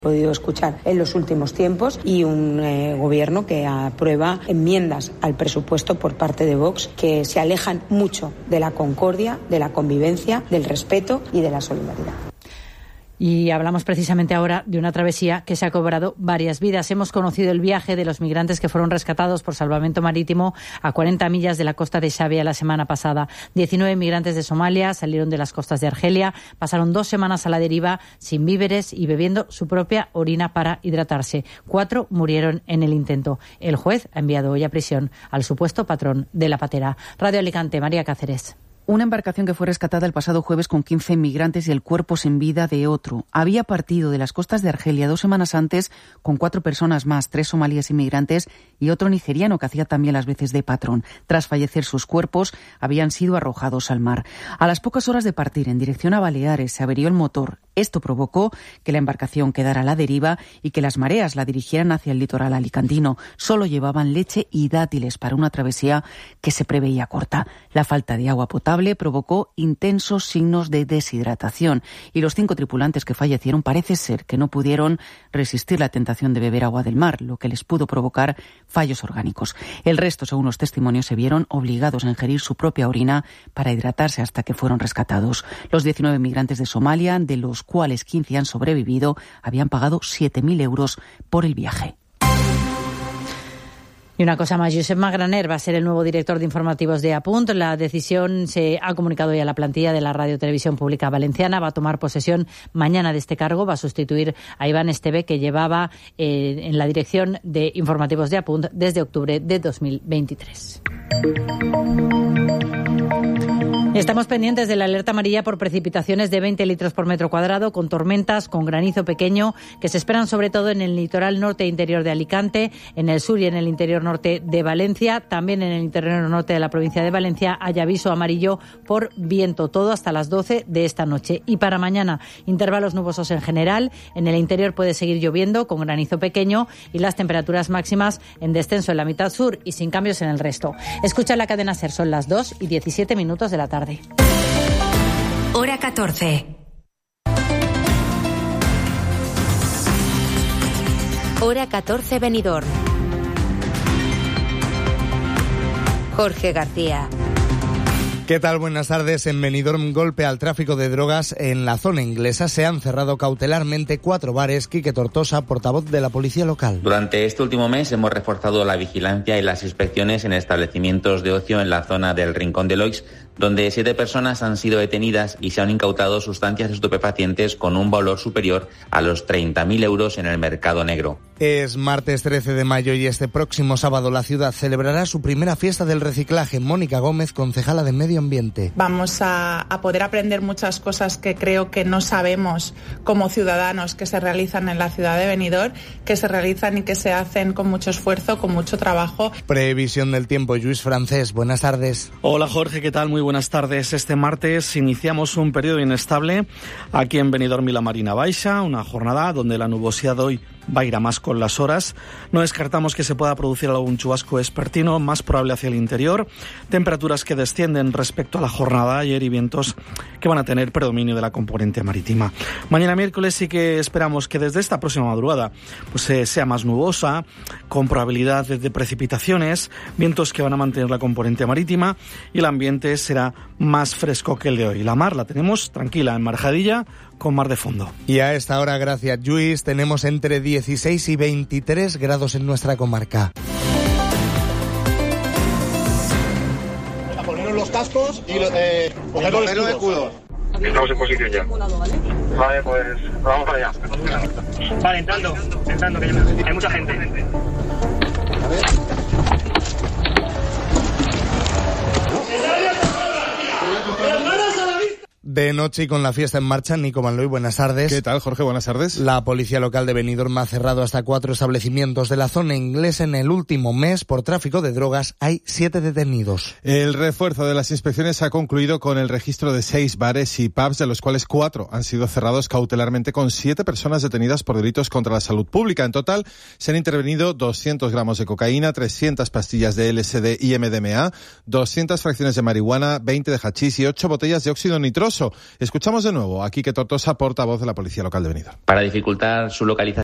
podido escuchar en los últimos tiempos y un gobierno que aprueba enmiendas al presupuesto por parte de Vox que se alejan mucho de la concordia, de la convivencia, del respeto y de la solidaridad. Y hablamos precisamente ahora de una travesía que se ha cobrado varias vidas. Hemos conocido el viaje de los migrantes que fueron rescatados por salvamento marítimo a 40 millas de la costa de Xàbia la semana pasada. 19 migrantes de Somalia salieron de las costas de Argelia, pasaron 2 semanas a la deriva sin víveres y bebiendo su propia orina para hidratarse. 4 murieron en el intento. El juez ha enviado hoy a prisión al supuesto patrón de la patera. Radio Alicante, María Cáceres. Una embarcación que fue rescatada el pasado jueves con 15 inmigrantes y el cuerpo sin vida de otro. Había partido de las costas de Argelia 2 semanas antes con 4 personas más, 3 somalíes inmigrantes y otro nigeriano que hacía también las veces de patrón. Tras fallecer, sus cuerpos habían sido arrojados al mar. A las pocas horas de partir en dirección a Baleares se averió el motor. Esto provocó que la embarcación quedara a la deriva y que las mareas la dirigieran hacia el litoral alicantino. Solo llevaban leche y dátiles para una travesía que se preveía corta. La falta de agua potable provocó intensos signos de deshidratación y los 5 tripulantes que fallecieron parece ser que no pudieron resistir la tentación de beber agua del mar, lo que les pudo provocar fallos orgánicos. El resto, según los testimonios, se vieron obligados a ingerir su propia orina para hidratarse hasta que fueron rescatados. Los 19 migrantes de Somalia, de los cuales 15 han sobrevivido, habían pagado 7.000 euros por el viaje. Y una cosa más, Josep Magraner va a ser el nuevo director de informativos de Apunt. La decisión se ha comunicado ya a la plantilla de la Radio Televisión Pública Valenciana. Va a tomar posesión mañana de este cargo. Va a sustituir a Iván Esteve, que llevaba en la dirección de informativos de Apunt desde octubre de 2023. Estamos pendientes de la alerta amarilla por precipitaciones de 20 litros por metro cuadrado, con tormentas, con granizo pequeño, que se esperan sobre todo en el litoral norte e interior de Alicante, en el sur y en el interior norte de Valencia. También en el interior norte de la provincia de Valencia hay aviso amarillo por viento, todo hasta las 12 de esta noche. Y para mañana, intervalos nubosos en general. En el interior puede seguir lloviendo, con granizo pequeño, y las temperaturas máximas en descenso en la mitad sur y sin cambios en el resto. Escucha la cadena SER, son las 2:17 de la tarde. Hora 14. Hora 14, Benidorm. Jorge García. ¿Qué tal? Buenas tardes. En Benidorm, golpe al tráfico de drogas en la zona inglesa. Se han cerrado cautelarmente 4 bares. Quique Tortosa, portavoz de la policía local. Durante este último mes hemos reforzado la vigilancia y las inspecciones en establecimientos de ocio en la zona del Rincón de Loix, donde 7 personas han sido detenidas y se han incautado sustancias estupefacientes con un valor superior a los 30.000 euros en el mercado negro. Es martes 13 de mayo y este próximo sábado la ciudad celebrará su primera fiesta del reciclaje. Mónica Gómez, concejala de Medio Ambiente. Vamos a poder aprender muchas cosas que creo que no sabemos como ciudadanos, que se realizan en la ciudad de Benidorm, que se realizan y que se hacen con mucho esfuerzo, con mucho trabajo. Previsión del tiempo, Lluís Francés, buenas tardes. Hola Jorge, ¿qué tal? Muy buenas tardes. Este martes iniciamos un periodo inestable aquí en Benidorm y la Marina Baixa, una jornada donde la nubosidad hoy va a ir a más con las horas. No descartamos que se pueda producir algún chubasco vespertino, más probable hacia el interior. Temperaturas que descienden respecto a la jornada de ayer y vientos que van a tener predominio de la componente marítima. Mañana miércoles sí que esperamos que desde esta próxima madrugada pues sea más nubosa, con probabilidad de precipitaciones, vientos que van a mantener la componente marítima y el ambiente será más fresco que el de hoy. La mar la tenemos tranquila en Marjadilla, con mar de fondo. Y a esta hora, gracias Lluís, tenemos entre 16 y 23 grados en nuestra comarca. A ponernos los cascos y coger los escudos. Estamos en posición ya. Vale, pues vamos para allá. Vale, entrando, que hay mucha gente. De noche y con la fiesta en marcha, Nico Manloy, buenas tardes. ¿Qué tal, Jorge? Buenas tardes. La policía local de Benidorm ha cerrado hasta 4 establecimientos de la zona inglesa en el último mes por tráfico de drogas. Hay 7 detenidos. El refuerzo de las inspecciones ha concluido con el registro de 6 bares y pubs, de los cuales 4 han sido cerrados cautelarmente, con 7 personas detenidas por delitos contra la salud pública. En total se han intervenido 200 gramos de cocaína, 300 pastillas de LSD y MDMA, 200 fracciones de marihuana, 20 de hachís y 8 botellas de óxido nitroso. peligroso. Escuchamos de nuevo a Quique Tortosa, portavoz de la Policía Local de Benidorm. Para dificultar su localización